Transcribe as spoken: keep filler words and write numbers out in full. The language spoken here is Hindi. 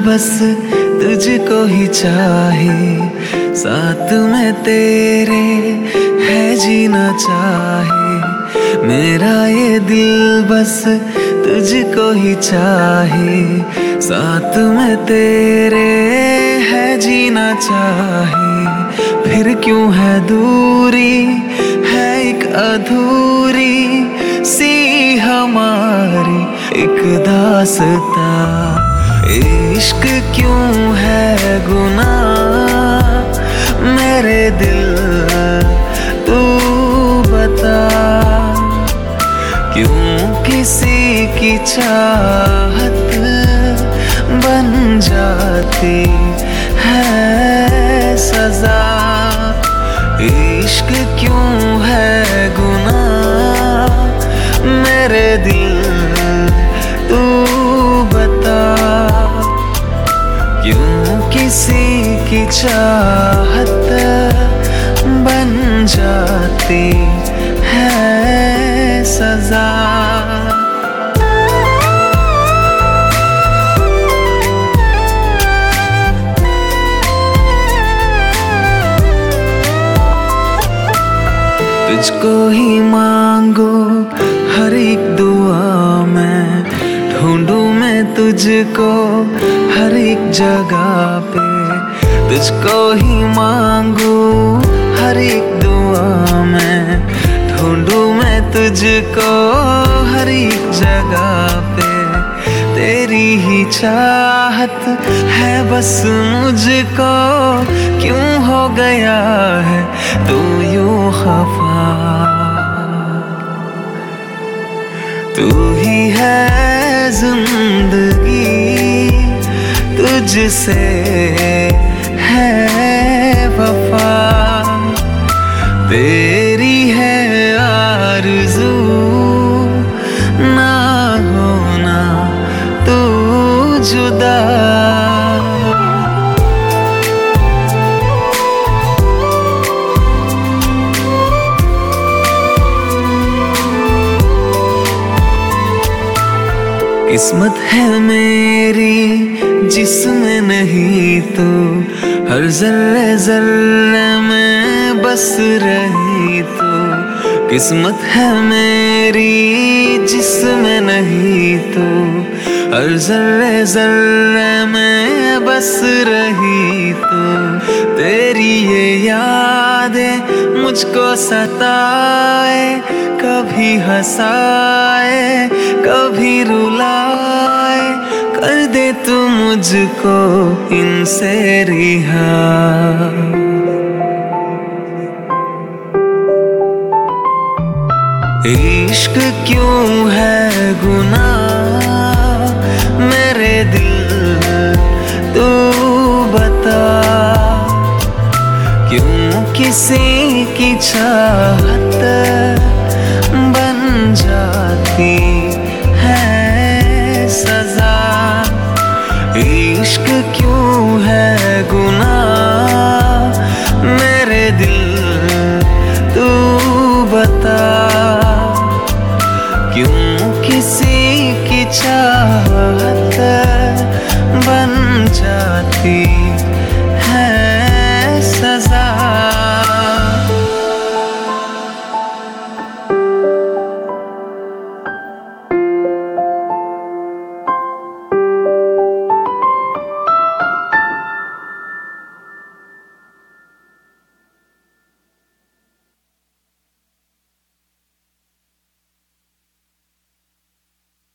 बस तुझको ही चाहे, साथ में तेरे है जीना चाहे। मेरा ये दिल बस तुझको ही चाहे, साथ में तेरे है जीना चाहे। फिर क्यों है दूरी, है एक अधूरी सी हमारी एक दास्तां। इश्क क्यों है गुनाह मेरे दिल, तू बता। क्यों किसी की चाहत बन जाती है सजा। इश्क क्यों है गुनाह मेरे दिल, तू बता। क्यों किसी की चाहत बन जाती है सजा। तुझको ही मांगो हर एक दुआ में, ढूंढूं मैं तुझको हर एक जगह पे। तुझको ही मांगू हर एक दुआ में, ढूंढूं मैं तुझको हर एक जगह पे। तेरी ही चाहत है बस मुझको, क्यों हो गया है तू यूं खफा। तू ही है जिंदगी, तुझसे है वफा। तेरी है आरज़ू ना होना तू जुदा। किस्मत है मेरी जिसमें नहीं तू, हर जर्रे जर्रे में बस रही तू। किस्मत है मेरी जिसमें नहीं तू, हर जर्रे जर्रे में बस रही तू। तेरी ये यादें मुझको सताए, कभी हंसाए कभी रुलाए। कर दे तू मुझको इनसे रिहा। इश्क क्यों है गुनाह मेरे दिल, तू बता। क्यों किसी की चाहत बन जाती है सजा। इश्क क्यों है गुनाह मेरे दिल, तू बता। क्यों किसी की चाहत बन जाती